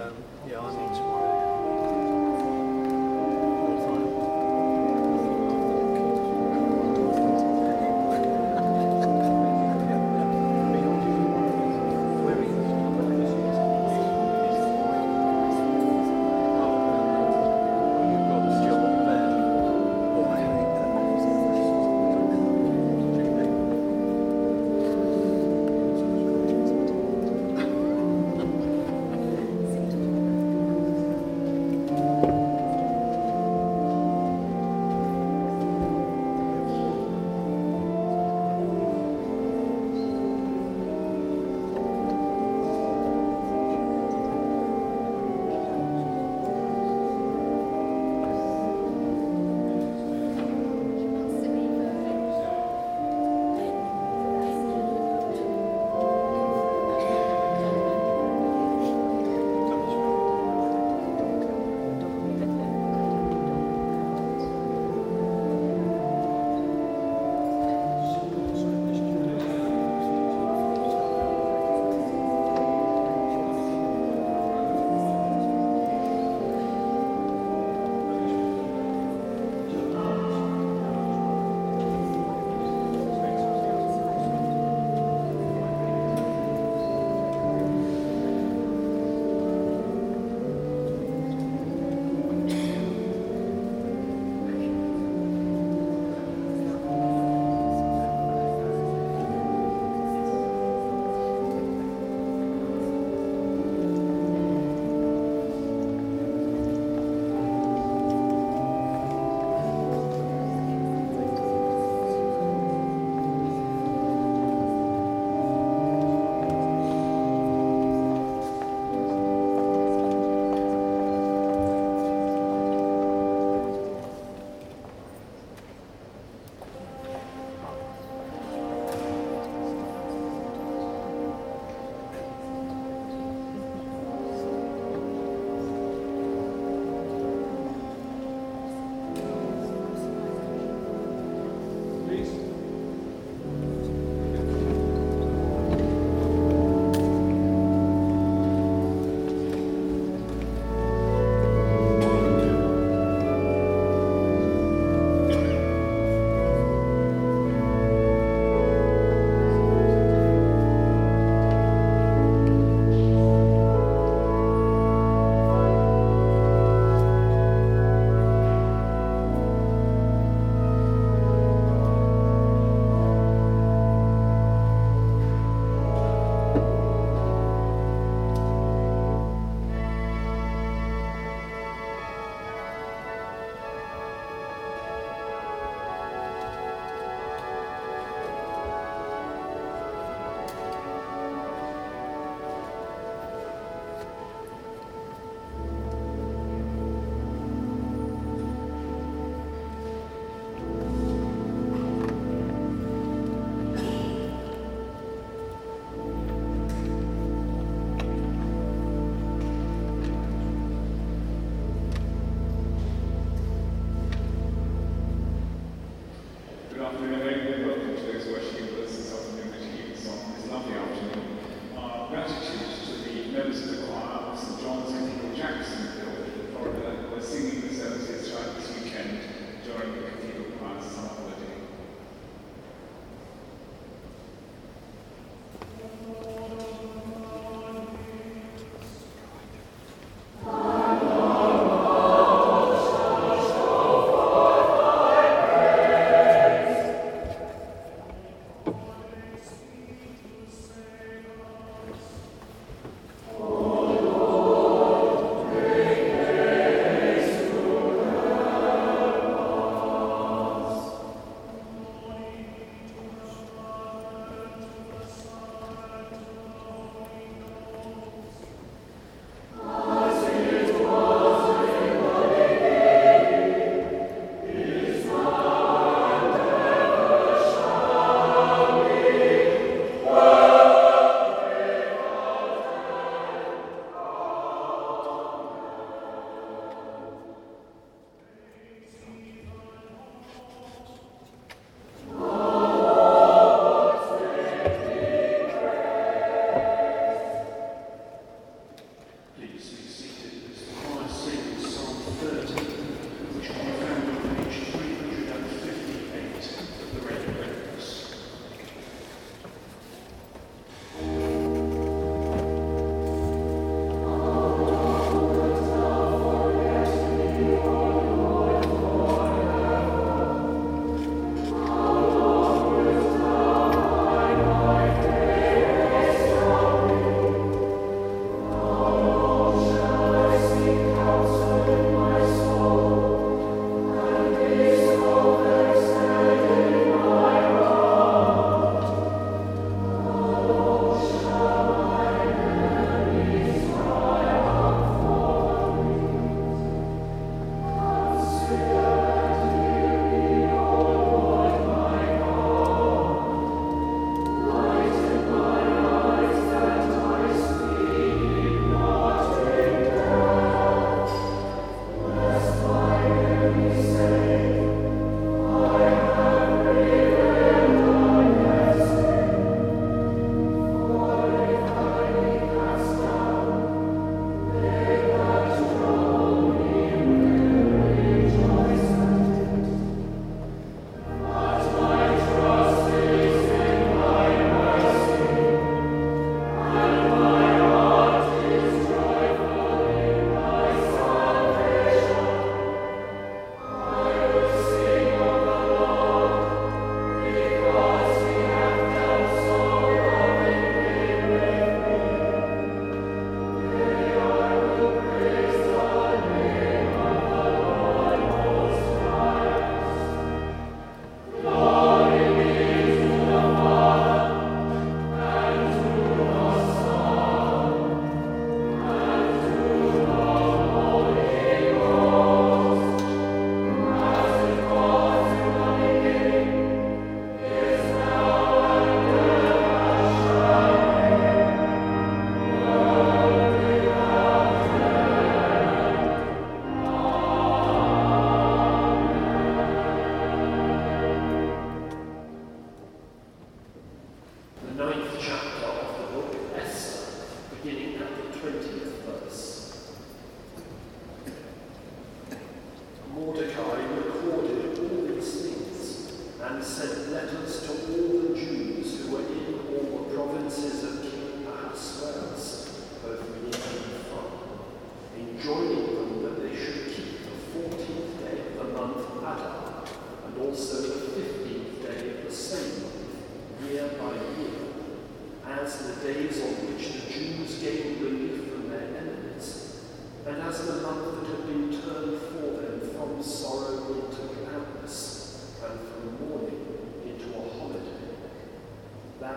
Yeah, I'm on tomorrow.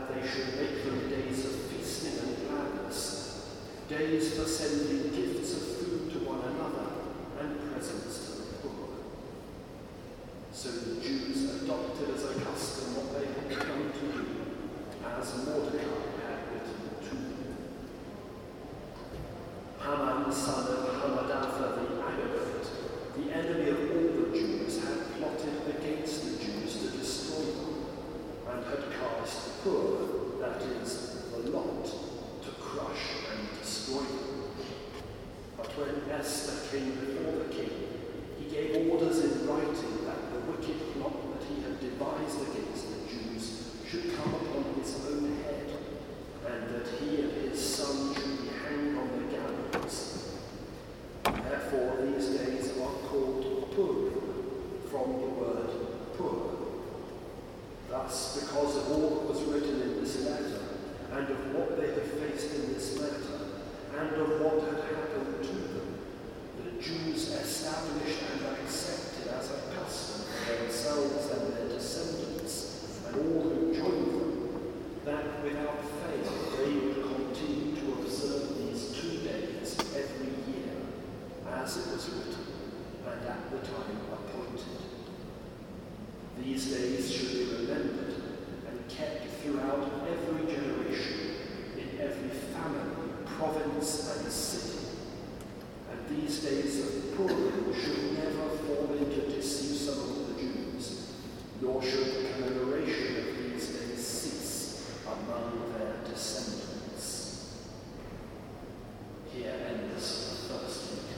that they should make them days of feasting and gladness, days for sending gifts of food to one another and presents to the poor. So the Jews adopted as a custom what they had come to do, as Mordecai had written to them. Haman, son of Hammedatha the Agagite, the enemy of all the Jews, had plotted against the Jews to destroy them, and had cast Pur, that is, the lot, to crush and destroy them. But when Esther came before the king, he gave orders in writing that the wicked plot that he had devised against the Jews should come upon his own head, and that he and his son should be hanged on the gallows. Therefore these days are called Purim, from the word Pur. Thus, because of all that was written in this letter, and of what they had faced in this matter, and of what had happened to them, the Jews established and accepted as a custom for themselves and their descendants, and all who joined them, that without fail they would continue to observe these 2 days every year, as it was written, and at the time appointed. These days should be remembered and kept throughout every generation, in every family, province, and city. And these days of Purim should never fall into disuse among the Jews, nor should the commemoration of these days cease among their descendants. Here ends the first reading.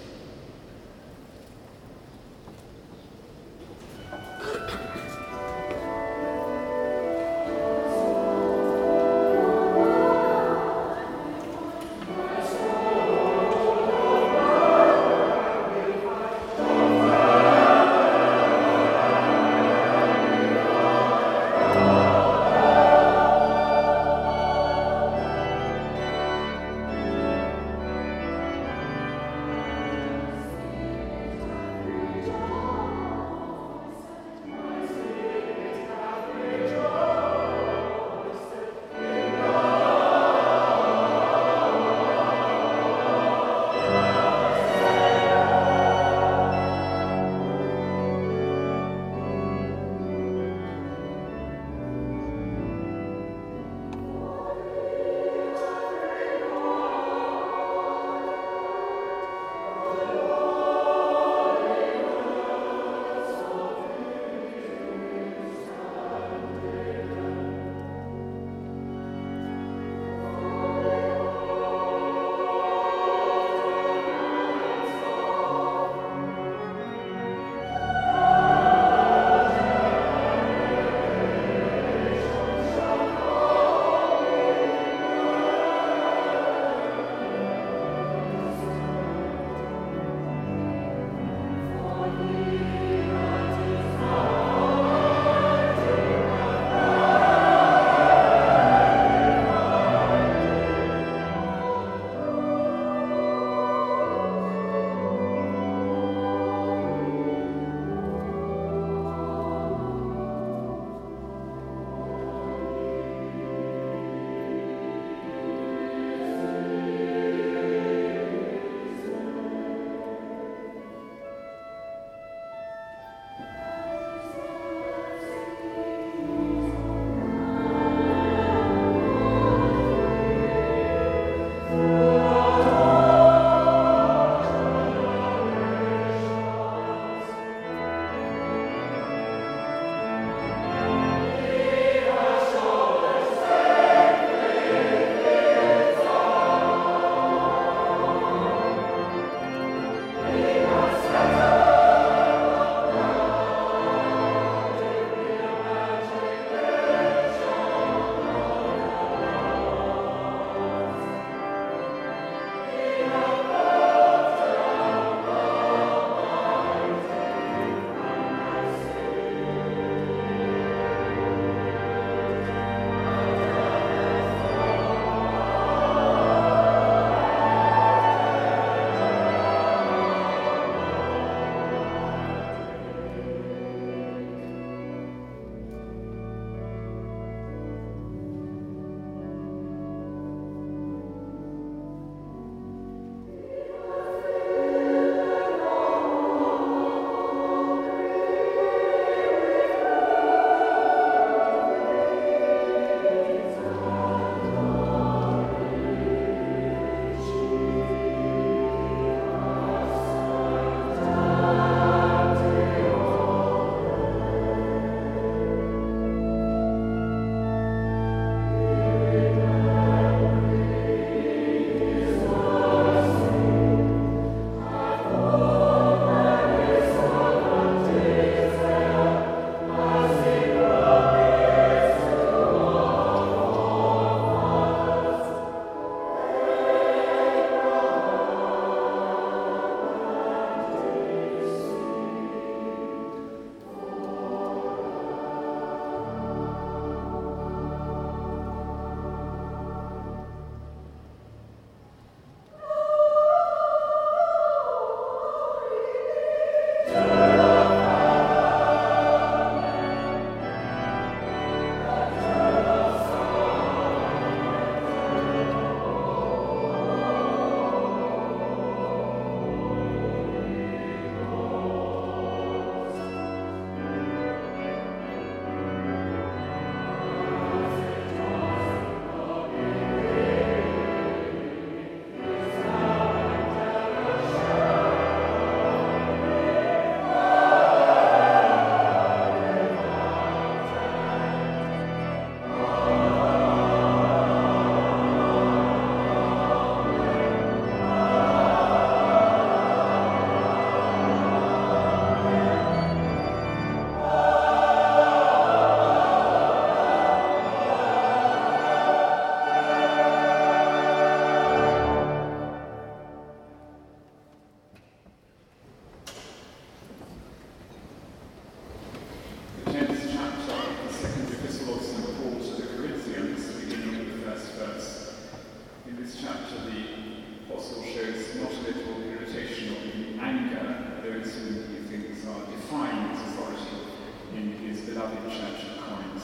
beloved church of Corinth.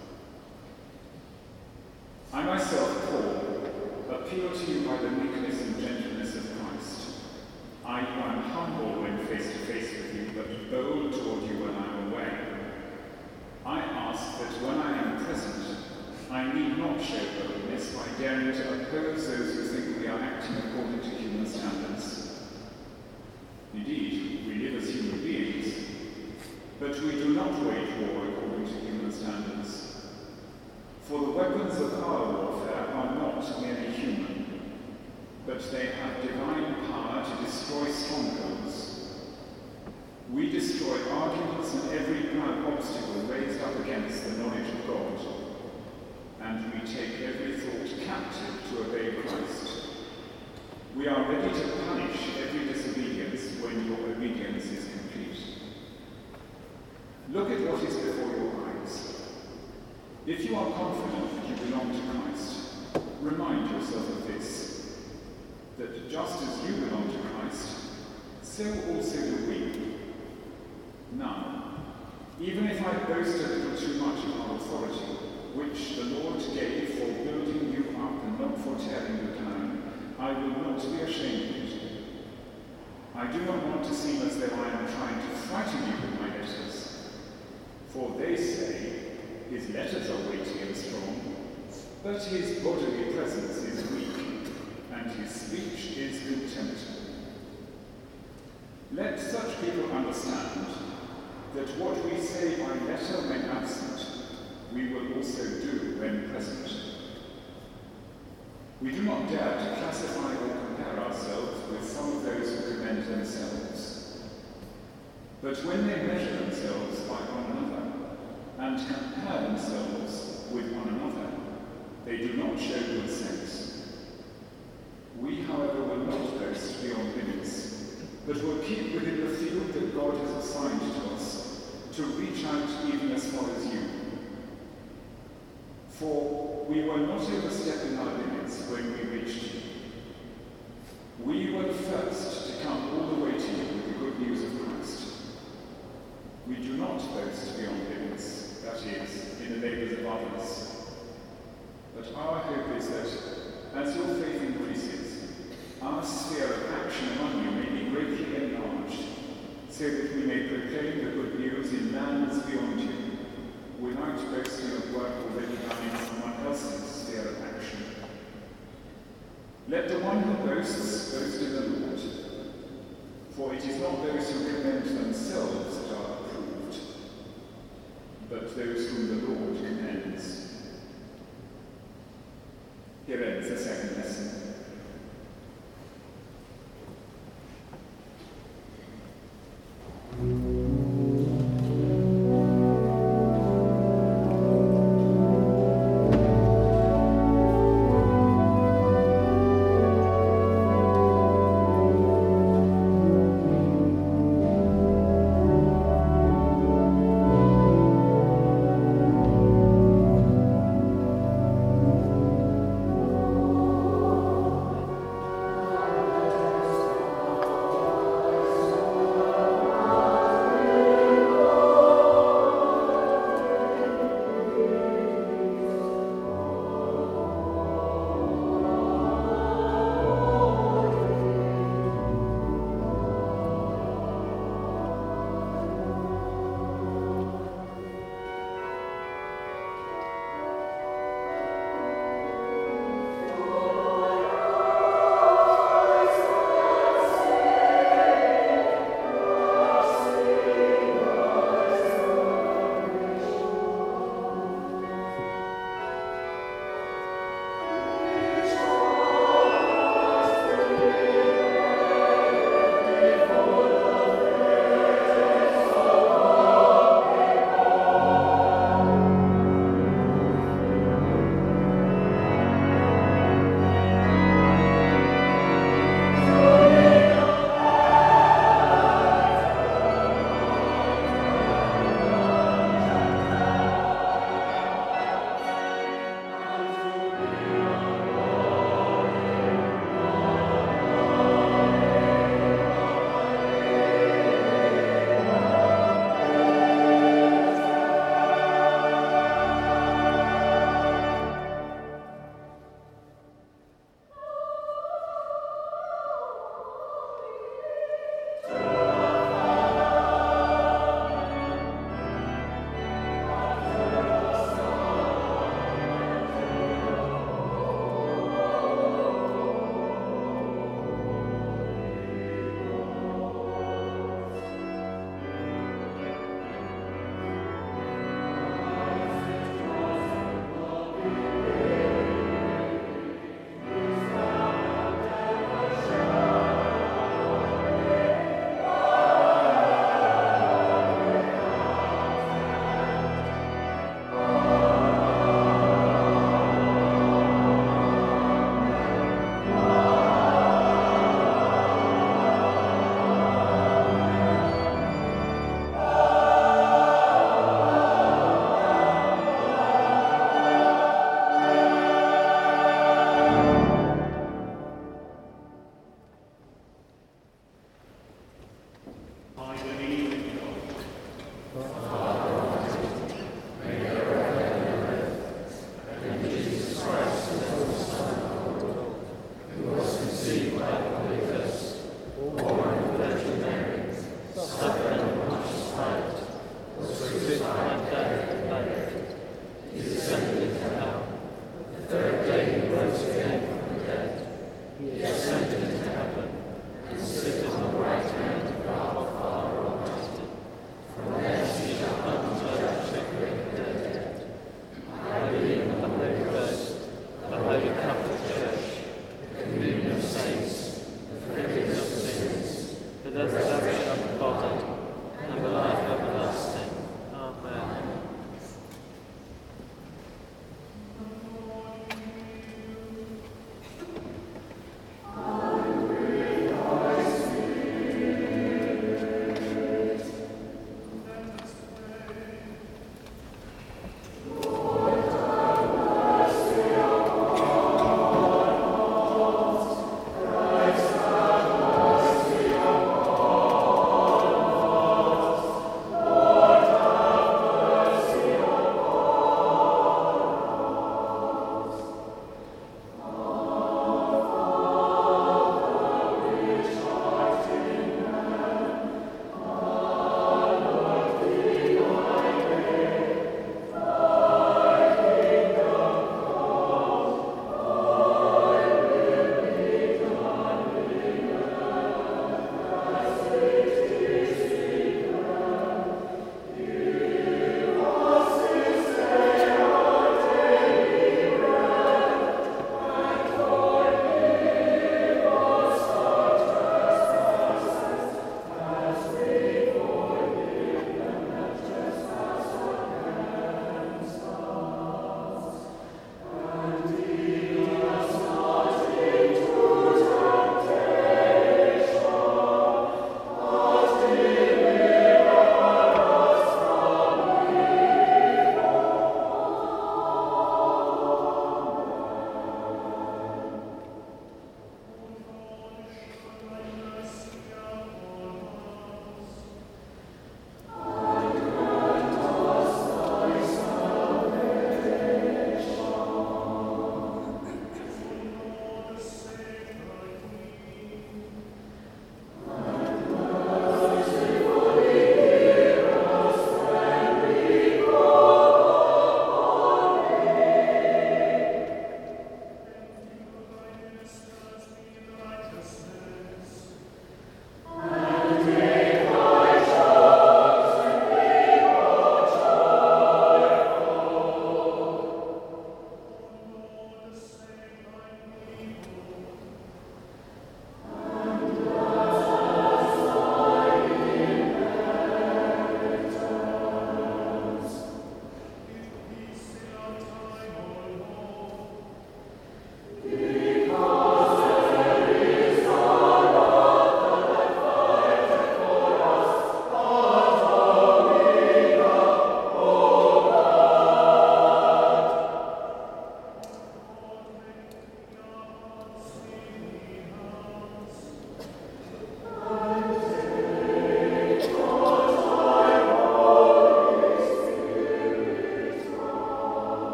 I myself, Paul, appeal to you by the meekness and gentleness of Christ. I who am humble when face to face with you, but bold toward you when I am away. I ask that when I am present, I need not show boldness by daring to oppose those who think we are acting according to human standards. Indeed, we live as human beings, but we do not wage war according to human standards. For the weapons of our warfare are not merely human, but they have divine power to destroy strongholds. We destroy arguments and every proud obstacle raised up against the knowledge of God, and we take every thought captive to obey Christ. We are ready to punish every disobedience when your obedience is complete. Look at what is before your eyes. If you are confident that you belong to Christ, remind yourself of this, that just as you belong to Christ, so also do we. Now, even if I boast a little too much of our authority, which the Lord gave for building you up and not for tearing you down, I will not be ashamed of it. I do not want to seem as though I am trying to frighten you with my letters. For they say, his letters are weighty and strong, but his bodily presence is weak, and his speech is contempt. Let such people understand that what we say by letter when absent, we will also do when present. We do not dare to classify or compare ourselves with some of those who commend themselves. But when they measure themselves by one another, and compare themselves with one another, they do not show good sense. We, however, will not boast beyond limits, but will keep within the field that God has assigned to us, to reach out even as far as you. For we were not overstepping our limits when we reached you. We were the first to come all the way to you with the good news of Christ. We do not boast beyond limits, that is, in the labors of others. But our hope is that, as your faith increases, our sphere of action among you may be greatly enlarged, so that we may proclaim the good news in lands beyond you, without boasting of work already done in someone else's sphere of action. Let the one who boasts boast in the Lord, for it is not those who commend themselves that are approved, but those whom the Lord commends. Here ends the second lesson.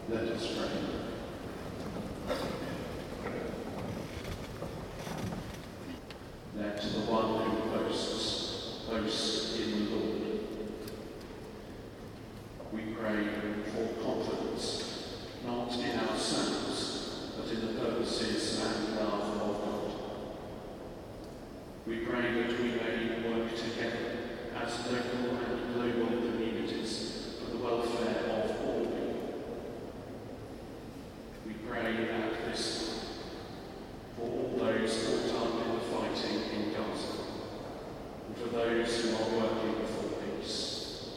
Let us pray. Let the one who boasts boast in the Lord. We pray for confidence, not in ourselves, but in the purposes and love of God. We pray that we may work together as local and global communities for the welfare of all people. We pray at this time for all those caught up in the fighting in Gaza, and for those who are working for peace.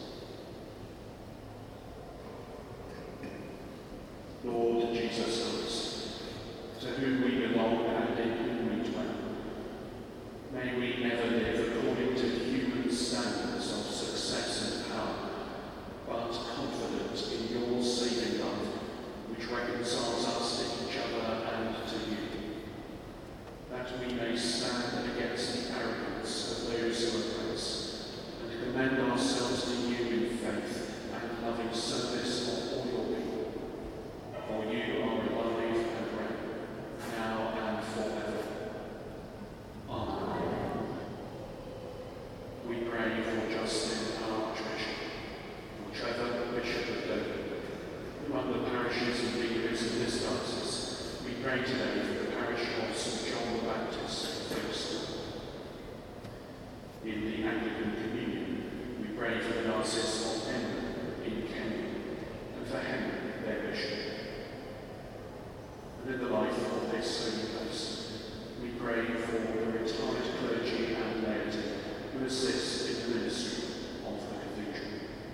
Lord Jesus Christ, to whom we belong and in whom we dwell, may we never live according to human standards of success and power, but confident in your saving love, which reconciles us to each other and to you, that we may stand against the arrogance of those who oppress, and commend ourselves to you in faith and loving service of all your people. For you are alive and reign, now and forever. Amen. We pray for Justin, our Archbishop, for Trevor, Bishop of Dover, who run the parishes and vicars of this diocese. We pray today for the parish of St. John the Baptist, Folkestone. In the Anglican Communion, we pray for the Diocese of Emmen in Kenya, and for Henry, their bishop. And in the life of this holy place, we pray for the retired clergy and laity who assist in the ministry of the cathedral.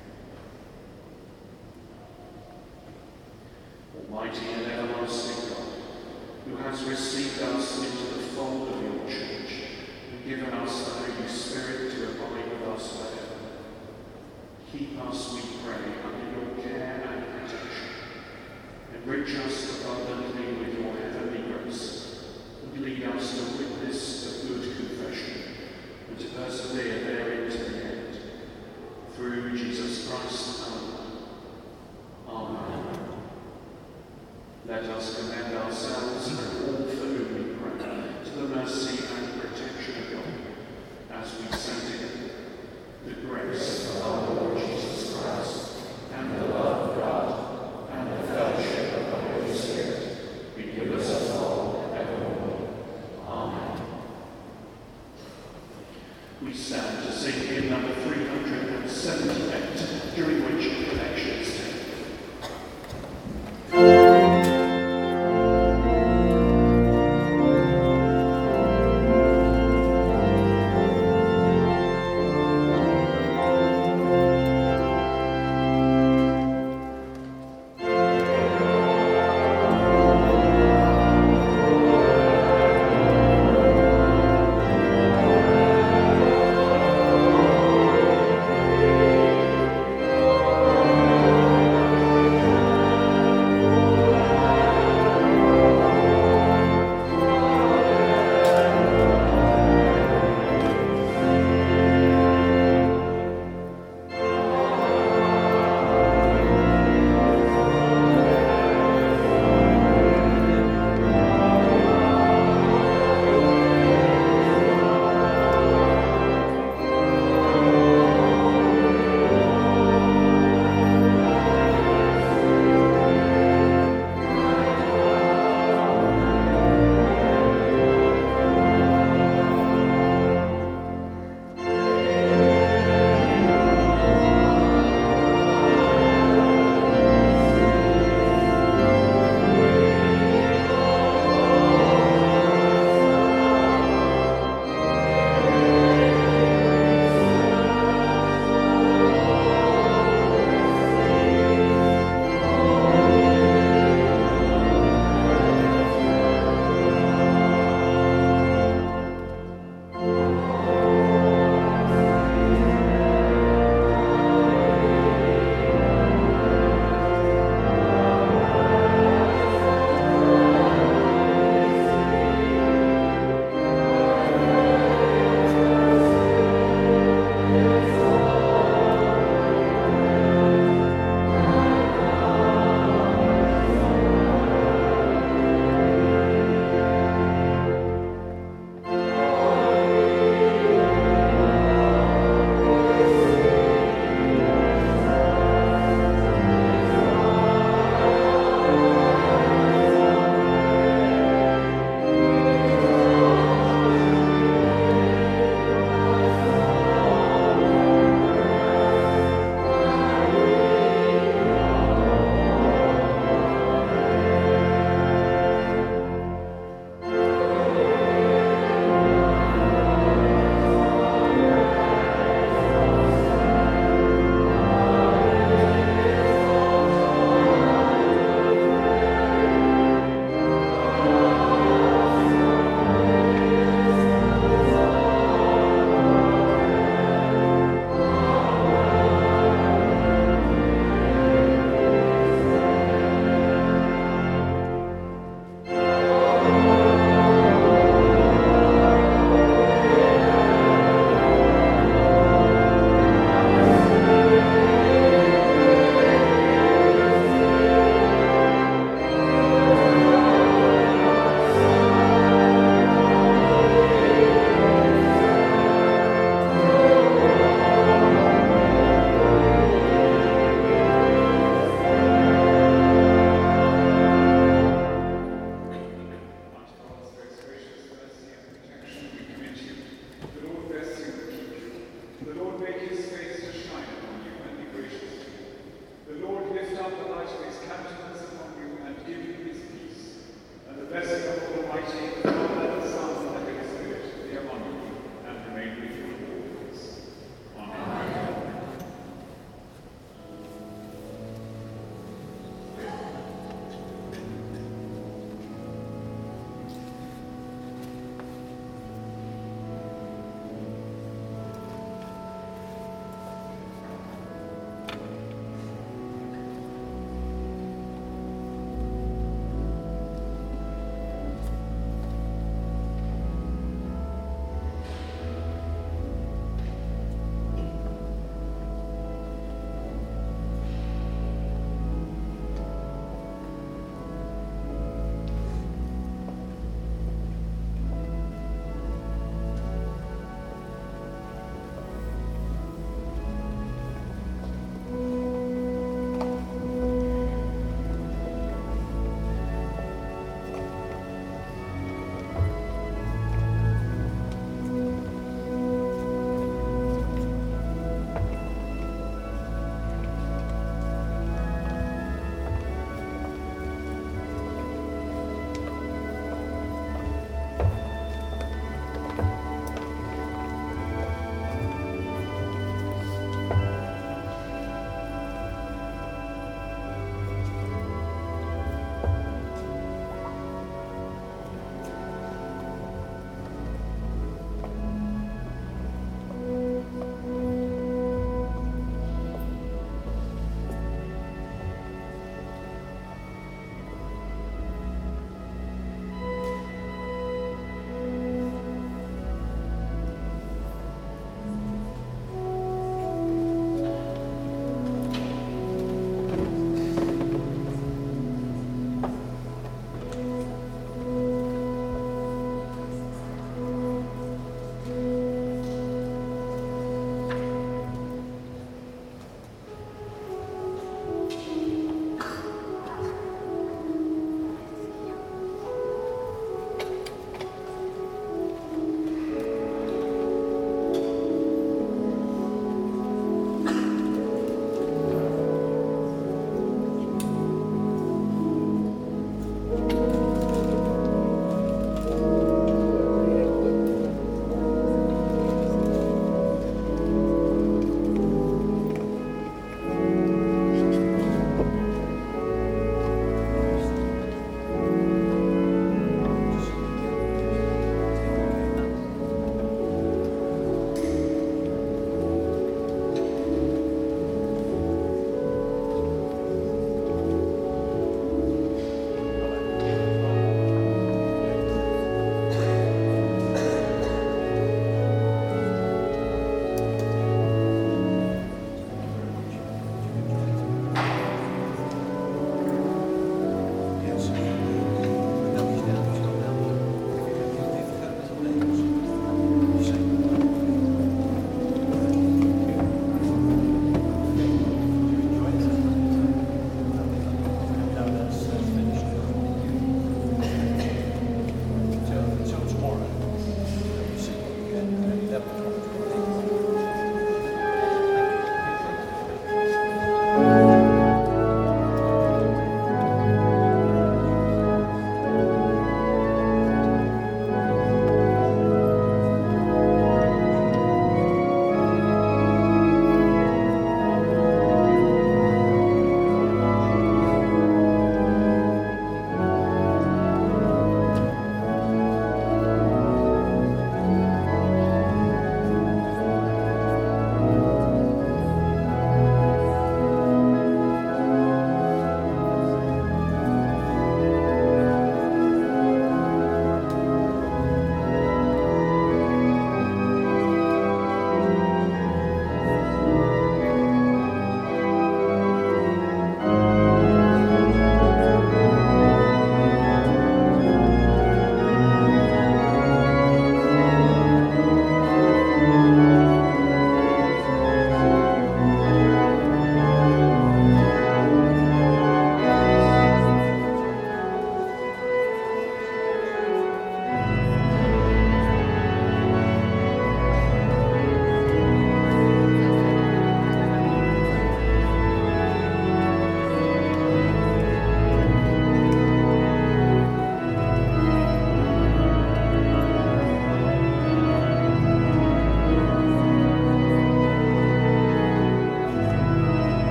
Almighty and everlasting God, who has received us into the fold of your church and given us the Holy Spirit to abide with us forever, keep us, we pray, under your care and protection. Enrich us abundantly with your heavenly grace, and lead us to witness the good confession, and to persevere therein to the end. Through Jesus Christ our Lord. Amen. Let us commend ourselves